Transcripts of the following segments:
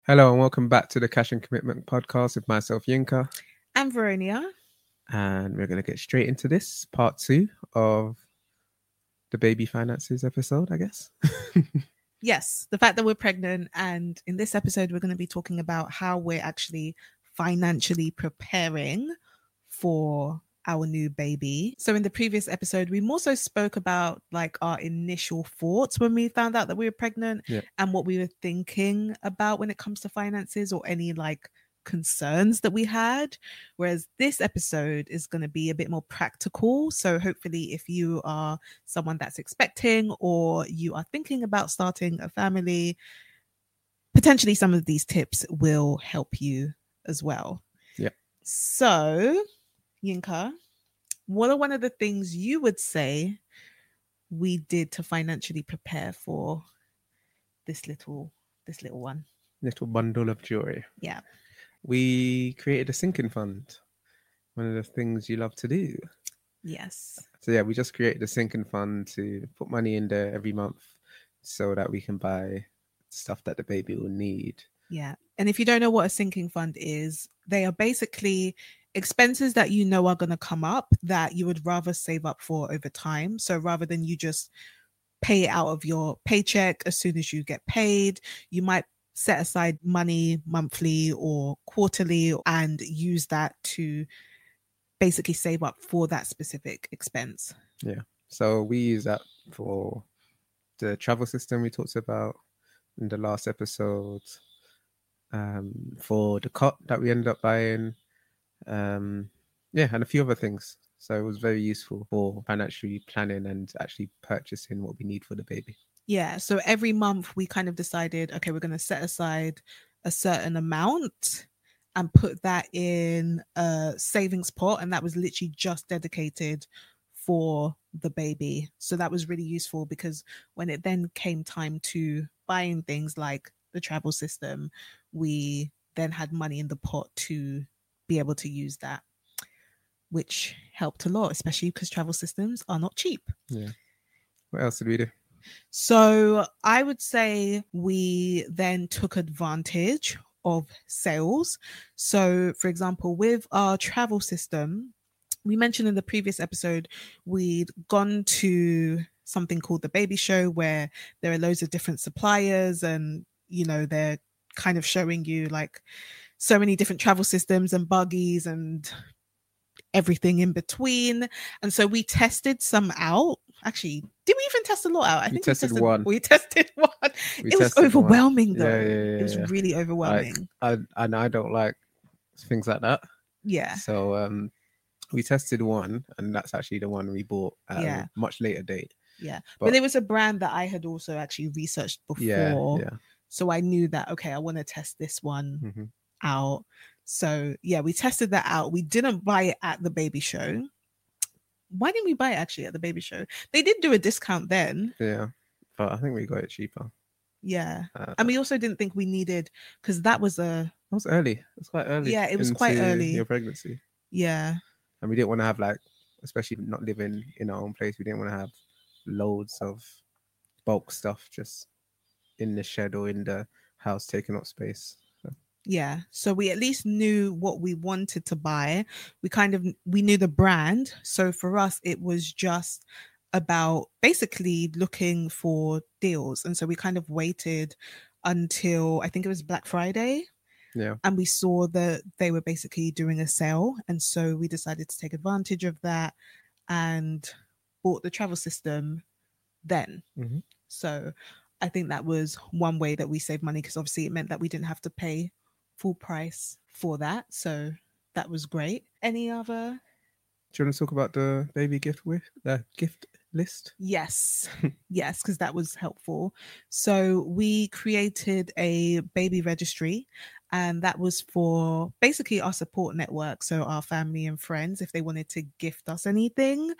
Hello and welcome back to the Cash and Commitment podcast with myself, Yinka. I'm Veronia. And we're going to get straight into this part 2 of the baby finances episode, I guess. Yes, the fact that we're pregnant. And in this episode, we're going to be talking about how we're actually financially preparing for our new baby. So in the previous episode, we more so spoke about like our initial thoughts when we found out that we were pregnant and what we were thinking about when it comes to finances or any like concerns that we had, whereas this episode is going to be a bit more practical. So hopefully if you are someone that's expecting or you are thinking about starting a family, potentially some of these tips will help you as well. So Yinka, what are one of the things you would say we did to financially prepare for this little one? Little bundle of joy. Yeah. We created a sinking fund. One of the things you love to do. Yes. So yeah, we just created a sinking fund to put money in there every month so that we can buy stuff that the baby will need. Yeah. And if you don't know what a sinking fund is, they are basically expenses that you know are going to come up that you would rather save up for over time. So rather than you just pay it out of your paycheck as soon as you get paid, you might set aside money monthly or quarterly and use that to basically save up for that specific expense. Yeah. So we use that for the travel system we talked about in the last episode, for the cot that we ended up buying, and a few other things. So it was very useful for financially planning and actually purchasing what we need for the baby. Yeah. So every month we kind of decided, okay, we're going to set aside a certain amount and put that in a savings pot. And that was literally just dedicated for the baby. So that was really useful because when it then came time to buying things like the travel system, we then had money in the pot to be able to use that, which helped a lot, especially because travel systems are not cheap. Yeah. What else did we do? So I would say we then took advantage of sales. So, for example, with our travel system, we mentioned in the previous episode, we'd gone to something called the Baby Show where there are loads of different suppliers and, you know, they're kind of showing you like so many different travel systems and buggies and everything in between. And so we tested some out. Actually, did we even test a lot out? I think we tested one. We tested one. It was overwhelming though. It was really overwhelming. And I don't like things like that. Yeah. So we tested one, and that's actually the one we bought at a much later date. Yeah. But it was a brand that I had also actually researched before. Yeah. So I knew that, okay, I want to test this one out. So yeah, we tested that out. We didn't buy it at the Baby Show. Why didn't we buy it actually at the Baby Show? They did do a discount then. Yeah, but I think we got it cheaper. Yeah. And we also didn't think we needed, because that was early. It was quite early. Yeah, it was quite early. Your pregnancy. Yeah. And we didn't want to have like, especially not living in our own place, we didn't want to have loads of bulk stuff just in the shed or in the house taking up space. Yeah. So we at least knew what we wanted to buy. We knew the brand. So for us, it was just about basically looking for deals. And so we kind of waited until I think it was Black Friday. Yeah. And we saw that they were basically doing a sale. And so we decided to take advantage of that and bought the travel system then. So I think that was one way that we saved money, because obviously it meant that we didn't have to pay full price for that. So that was great. Any other? Do you want to talk about the baby gift list? Yes. Yes, because that was helpful. So we created a baby registry, and that was for basically our support network. So our family and friends, if they wanted to gift us anything,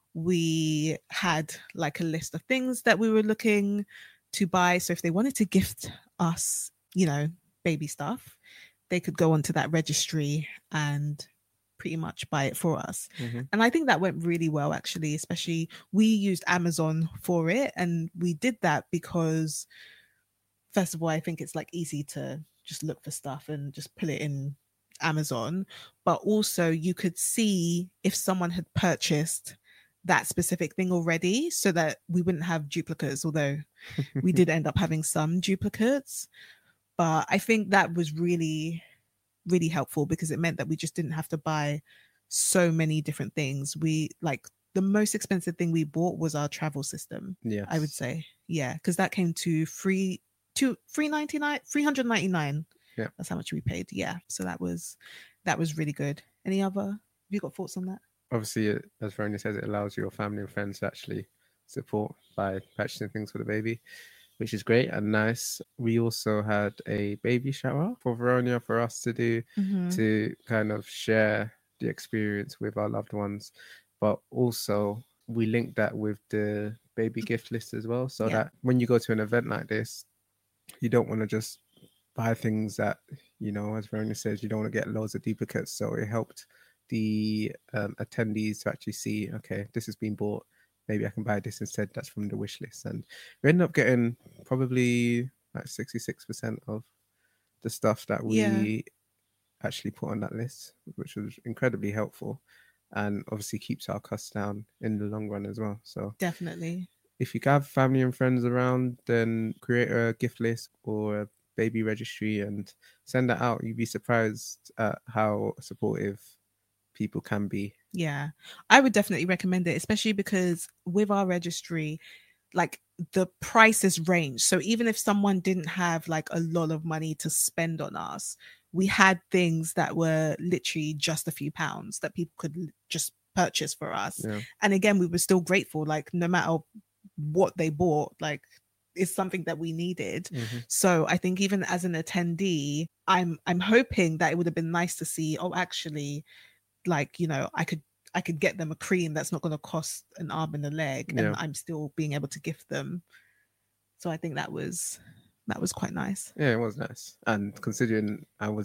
we had like a list of things that we were looking to buy. So if they wanted to gift us, you know, baby stuff, they could go onto that registry and pretty much buy it for us. And I think that went really well, actually. Especially we used Amazon for it, and we did that because first of all, I think it's like easy to just look for stuff and just put it in Amazon, but also you could see if someone had purchased that specific thing already so that we wouldn't have duplicates, although we did end up having some duplicates. But I think that was really, really helpful because it meant that we just didn't have to buy so many different things. We like the most expensive thing we bought was our travel system. Yes. I would say. Yeah, because that came to $399. Yeah. That's how much we paid. Yeah. So that was really good. Any other, have you got thoughts on that? Obviously, as Verona says, it allows your family and friends to actually support by purchasing things for the baby, which is great and nice. We also had a baby shower for Verona for us to do to kind of share the experience with our loved ones. But also, we linked that with the baby gift list as well. So that when you go to an event like this, you don't want to just buy things that, you know, as Verona says, you don't want to get loads of duplicates. So it helped the attendees to actually see, okay, this has been bought. Maybe I can buy this instead. That's from the wish list. And we ended up getting probably like 66% of the stuff that we actually put on that list, which was incredibly helpful. And obviously keeps our costs down in the long run as well. So definitely, if you have family and friends around, then create a gift list or a baby registry and send that out. You'd be surprised at how supportive people can be. Yeah, I would definitely recommend it, especially because with our registry, like the prices range. So even if someone didn't have like a lot of money to spend on us, we had things that were literally just a few pounds that people could just purchase for us. Yeah. And again, we were still grateful, like no matter what they bought, like it's something that we needed. So I think even as an attendee, I'm hoping that it would have been nice to see, oh, actually, like, you know, I could get them a cream that's not going to cost an arm and a leg, and I'm still being able to gift them. So I think that was quite nice. Yeah, it was nice. And considering I don't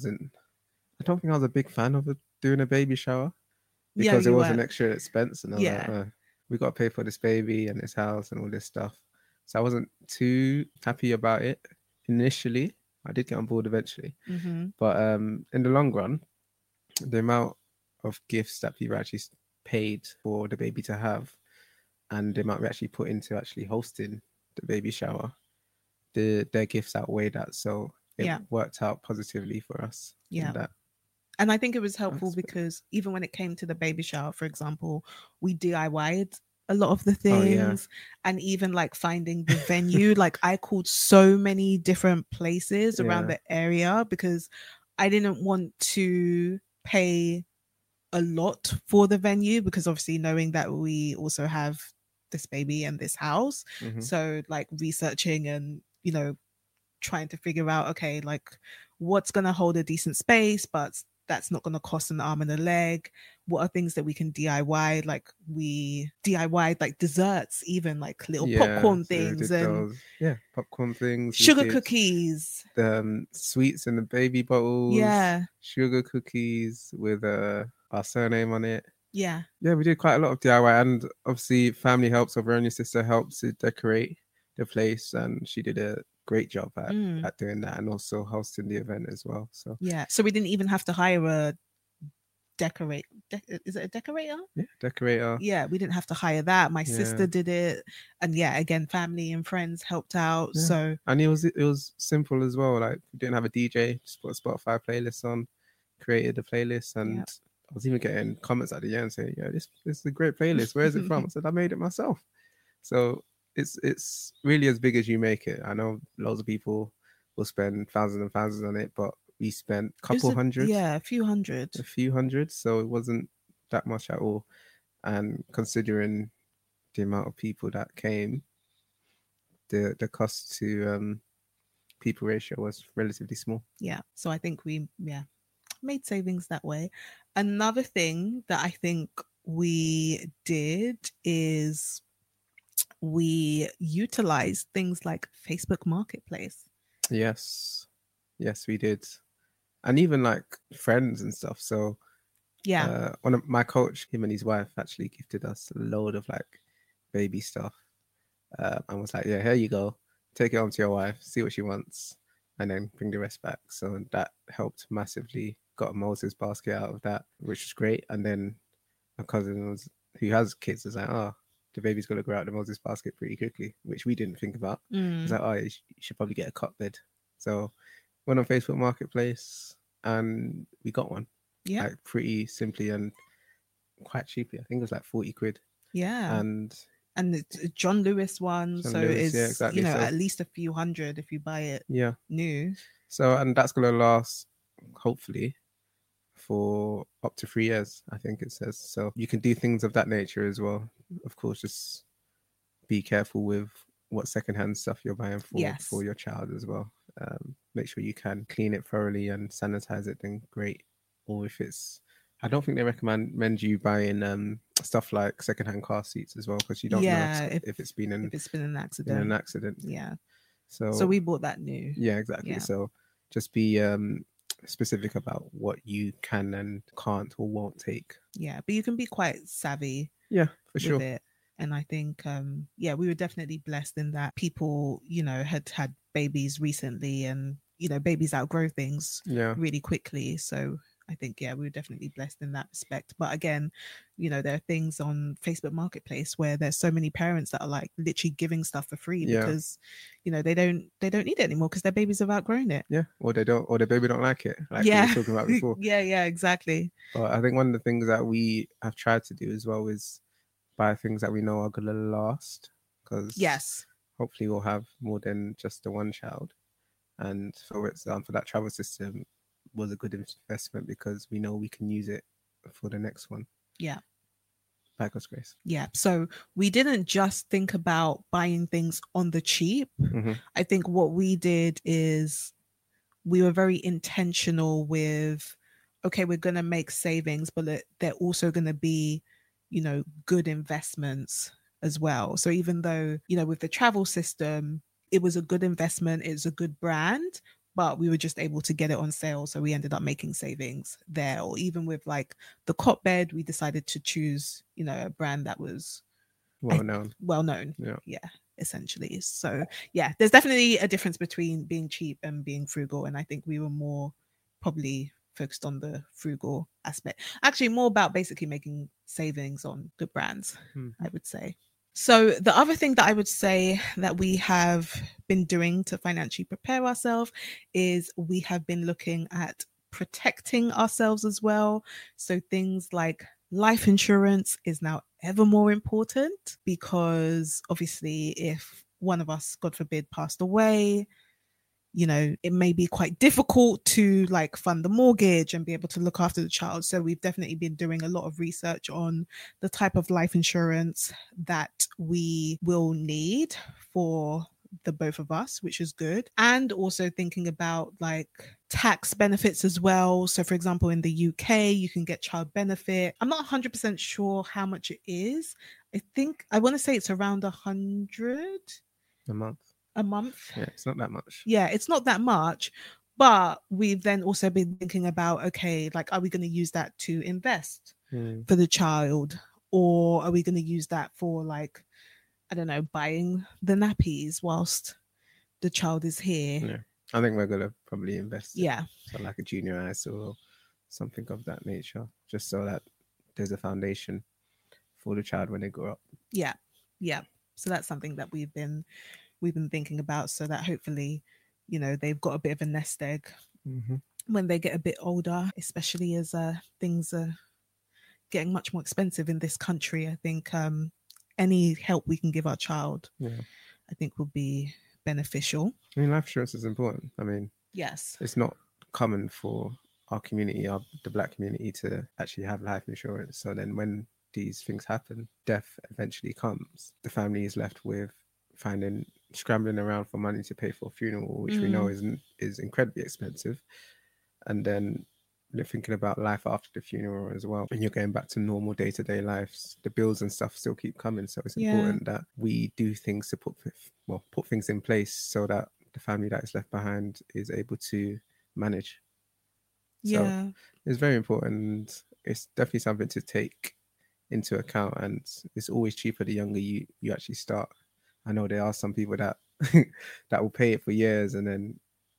think I was a big fan of doing a baby shower because it was an extra expense, and I was like, we got to pay for this baby and this house and all this stuff. So I wasn't too happy about it initially. I did get on board eventually, but in the long run, the amount of gifts that people actually paid for the baby to have and the amount we actually put into actually hosting the baby shower, their gifts outweigh that. So it worked out positively for us. Yeah. And I think it was helpful because even when it came to the baby shower, for example, we DIY'd a lot of the things, and even like finding the venue. Like I called so many different places around the area because I didn't want to pay a lot for the venue, because obviously knowing that we also have this baby and this house, so like researching and, you know, trying to figure out, okay, like what's going to hold a decent space but that's not going to cost an arm and a leg. What are things that we can DIY? Like we DIY'd like desserts, even like little popcorn things and popcorn things, sugar cookies, the sweets in the baby bottles, sugar cookies with our surname on it. We did quite a lot of DIY, and obviously family helps. So Veronia's sister helps to decorate the place, and she did a great job at doing that, and also hosting the event as well. So so we didn't even have to hire a is it a decorator? Decorator. We didn't have to hire that. My sister did it, and again, family and friends helped out. So, and it was simple as well. Like we didn't have a DJ, just put a Spotify playlist on, created a playlist, and I was even getting comments at the end saying, this is a great playlist. Where is it from? I said, I made it myself. So it's really as big as you make it. I know loads of people will spend thousands and thousands on it, but we spent a couple hundred. A few hundred. So it wasn't that much at all. And considering the amount of people that came, the cost to people ratio was relatively small. So I think we made savings that way. Another thing that I think we did is we utilized things like Facebook Marketplace. Yes, we did. And even like friends and stuff. So one of my coach, him and his wife actually gifted us a load of like baby stuff, and was like, here you go, take it home to your wife, see what she wants. and then bring the rest back. So that helped massively. Got a Moses basket out of that, which was great. And then my cousin was, who has kids, was like, oh, the baby's going to grow out the Moses basket pretty quickly, which we didn't think about. He's like, oh, you should probably get a cot bed. So went on Facebook Marketplace and we got one. Yeah. Like pretty simply and quite cheaply. I think it was like 40 quid. Yeah. And it's a John Lewis one. John So Lewis, it's, yeah, exactly. you know, So, at least a few hundred if you buy it new. So, and that's going to last, hopefully, for up to 3 years, I think it says. So you can do things of that nature as well. Of course, just be careful with what secondhand stuff you're buying for your child as well. Make sure you can clean it thoroughly and sanitize it, then great. Or if it's, I don't think they recommend you buying stuff like secondhand car seats as well, because you don't know if it's been an accident. Yeah. So we bought that new. Yeah, exactly. Yeah. So just be specific about what you can and can't or won't take. Yeah, but you can be quite savvy. Yeah, for sure. It. And I think, we were definitely blessed in that people, you know, had babies recently, and, you know, babies outgrow things really quickly. So I think, we were definitely blessed in that respect. But again, you know, there are things on Facebook Marketplace where there's so many parents that are like literally giving stuff for free because, you know, they don't need it anymore because their babies have outgrown it. Yeah, or they don't, or their baby don't like it. Like we were talking about before. Yeah, exactly. But I think one of the things that we have tried to do as well is buy things that we know are going to last, because hopefully we'll have more than just the one child. And for example, that travel system was a good investment because we know we can use it for the next one. Yeah. By God's grace. Yeah. So we didn't just think about buying things on the cheap. Mm-hmm. I think what we did is we were very intentional with, okay, we're going to make savings, but they're also going to be, you know, good investments as well. So even though, you know, with the travel system, it was a good investment, it's a good brand, but we were just able to get it on sale. So we ended up making savings there. Or even with like the cot bed, we decided to choose, you know, a brand that was well known. Yeah, essentially. So yeah, there's definitely a difference between being cheap and being frugal. And I think we were more probably focused on the frugal aspect, actually more about basically making savings on good brands, I would say. So the other thing that I would say that we have been doing to financially prepare ourselves is we have been looking at protecting ourselves as well. So things like life insurance is now ever more important, because obviously if one of us, God forbid, passed away, you know, it may be quite difficult to like fund the mortgage and be able to look after the child. So we've definitely been doing a lot of research on the type of life insurance that we will need for the both of us, which is good. And also thinking about like tax benefits as well. So for example, in the UK, you can get child benefit. I'm not 100% sure how much it is. I want to say it's around 100 a month. Yeah, it's not that much. Yeah, it's not that much. But we've then also been thinking about, okay, like, are we going to use that to invest for the child? Or are we going to use that for, like, I don't know, buying the nappies whilst the child is here? Yeah, I think we're going to probably invest. Yeah. So like a junior ISA or something of that nature, just so that there's a foundation for the child when they grow up. Yeah. Yeah. So that's something that we've been thinking about, so that hopefully, you know, they've got a bit of a nest egg when they get a bit older, especially as things are getting much more expensive in this country. I think any help we can give our child, I think, will be beneficial. I mean, life insurance is important. I mean, yes, it's not common for our community, the Black community, to actually have life insurance. So then when these things happen, death eventually comes, the family is left with scrambling around for money to pay for a funeral, which we know is incredibly expensive. And then you're thinking about life after the funeral as well. When you're going back to normal day-to-day lives, the bills and stuff still keep coming. So it's important that we do things to put things in place so that the family that is left behind is able to manage. So it's very important. It's definitely something to take into account, and it's always cheaper the younger you actually start. I know there are some people that that will pay it for years and then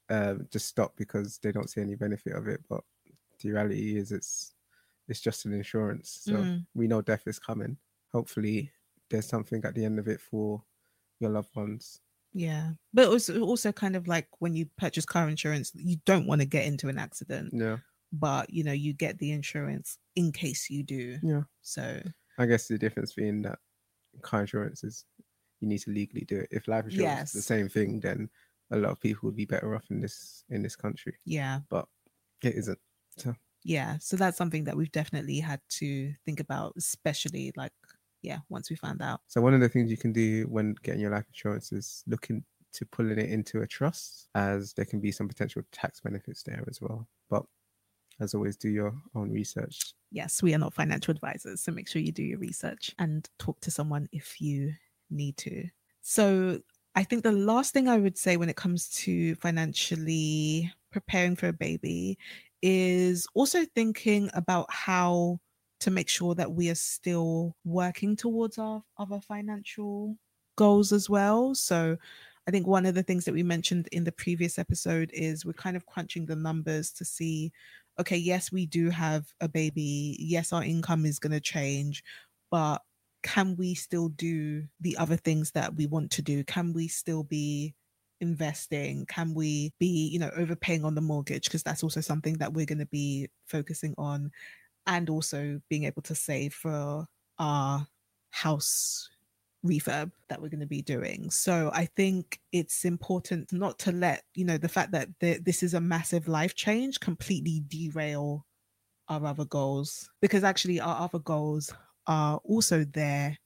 just stop because they don't see any benefit of it. But the reality is it's just an insurance. So we know death is coming. Hopefully there's something at the end of it for your loved ones. Yeah. But also kind of like when you purchase car insurance, you don't want to get into an accident. Yeah. But, you know, you get the insurance in case you do. Yeah. So I guess the difference being that car insurance is you need to legally do it. If life insurance is the same thing, then a lot of people would be better off in this country. Yeah. But it isn't. So yeah. So that's something that we've definitely had to think about, especially like, yeah, once we found out. So one of the things you can do when getting your life insurance is looking to pulling it into a trust, as there can be some potential tax benefits there as well. But as always, do your own research. Yes, we are not financial advisors, so make sure you do your research and talk to someone if you need to. So I think the last thing I would say when it comes to financially preparing for a baby is also thinking about how to make sure that we are still working towards our other financial goals as well. So I think one of the things that we mentioned in the previous episode is we're kind of crunching the numbers to see, okay, yes, we do have a baby. Yes, our income is going to change, but can we still do the other things that we want to do? Can we still be investing? Can we be, you know, overpaying on the mortgage? Because that's also something that we're going to be focusing on, and also being able to save for our house refurb that we're going to be doing. So I think it's important not to let, you know, the fact that this is a massive life change completely derail our other goals, because actually our other goals are also there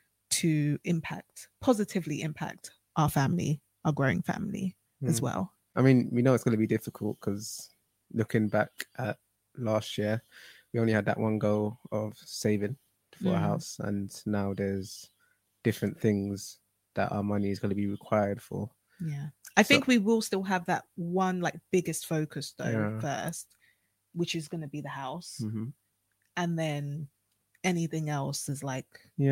to positively impact our family, our growing family as well. I mean, we know it's going to be difficult because looking back at last year, we only had that one goal of saving for a house, and now there's different things that our money is going to be required for. Yeah. I think we will still have that one like biggest focus though first, which is going to be the house. And then anything else is like,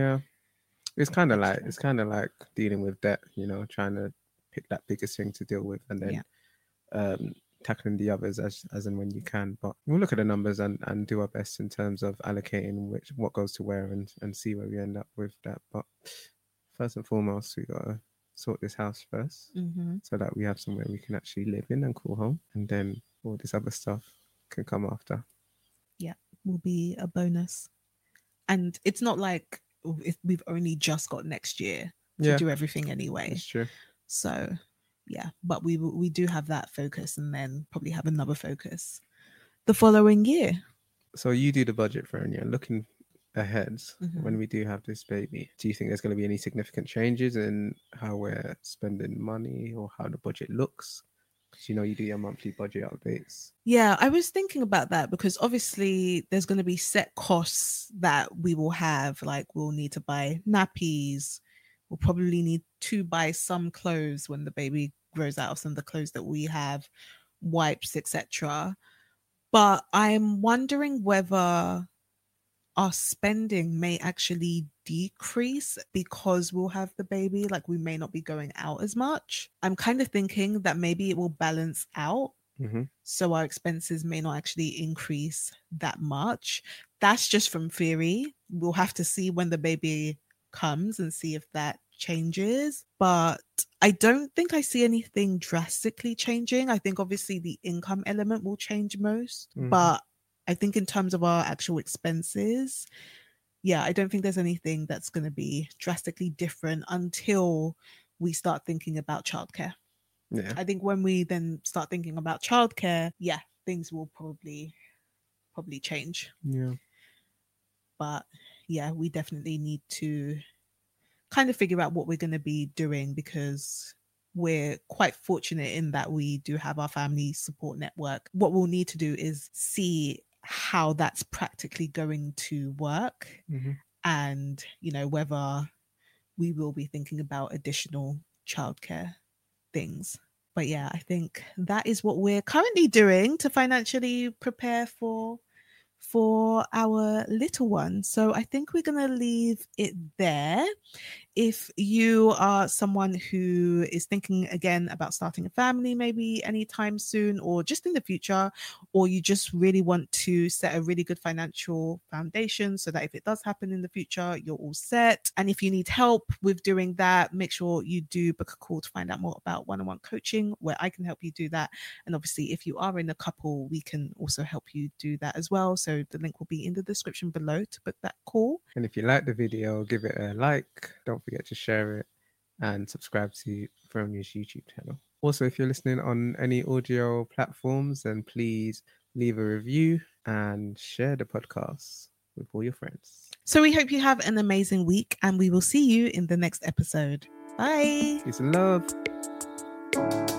it's kind of like dealing with debt, you know, trying to pick that biggest thing to deal with, and then tackling the others as and when you can. But we'll look at the numbers and do our best in terms of allocating what goes to where, and see where we end up with that. But first and foremost, we got to sort this house first, so that we have somewhere we can actually live in and call home, and then all this other stuff can come after. Yeah, will be a bonus. And it's not like we've only just got next year to do everything anyway. That's true. So yeah, but we do have that focus, and then probably have another focus the following year. So you do the budget for a year. Looking ahead, when we do have this baby, do you think there's going to be any significant changes in how we're spending money or how the budget looks? Because you know you do your monthly budget updates. Yeah, I was thinking about that, because obviously there's going to be set costs that we will have. Like we'll need to buy nappies. We'll probably need to buy some clothes when the baby grows out of some of the clothes that we have, wipes, etc. But I'm wondering whether our spending may actually decrease because we'll have the baby. Like we may not be going out as much. I'm kind of thinking that maybe it will balance out. So our expenses may not actually increase that much. That's just from theory. We'll have to see when the baby comes and see if that changes. But I don't think I see anything drastically changing. I think obviously the income element will change most. But I think in terms of our actual expenses, yeah, I don't think there's anything that's going to be drastically different until we start thinking about childcare. Yeah. I think when we then start thinking about childcare, yeah, things will probably change. Yeah. But yeah, we definitely need to kind of figure out what we're going to be doing, because we're quite fortunate in that we do have our family support network. What we'll need to do is see how that's practically going to work, and, you know, whether we will be thinking about additional childcare things. But yeah, I think that is what we're currently doing to financially prepare for our little one. So I think we're going to leave it there. If you are someone who is thinking again about starting a family, maybe anytime soon or just in the future, or you just really want to set a really good financial foundation so that if it does happen in the future, you're all set. And if you need help with doing that, make sure you do book a call to find out more about one-on-one coaching, where I can help you do that. And obviously, if you are in a couple, we can also help you do that as well. So the link will be in the description below to book that call. And if you like the video, give it a like. Don't forget to share it and subscribe to Veronia's YouTube channel. Also, if you're listening on any audio platforms, then please leave a review and share the podcast with all your friends. So we hope you have an amazing week, and we will see you in the next episode. Bye. Peace and love.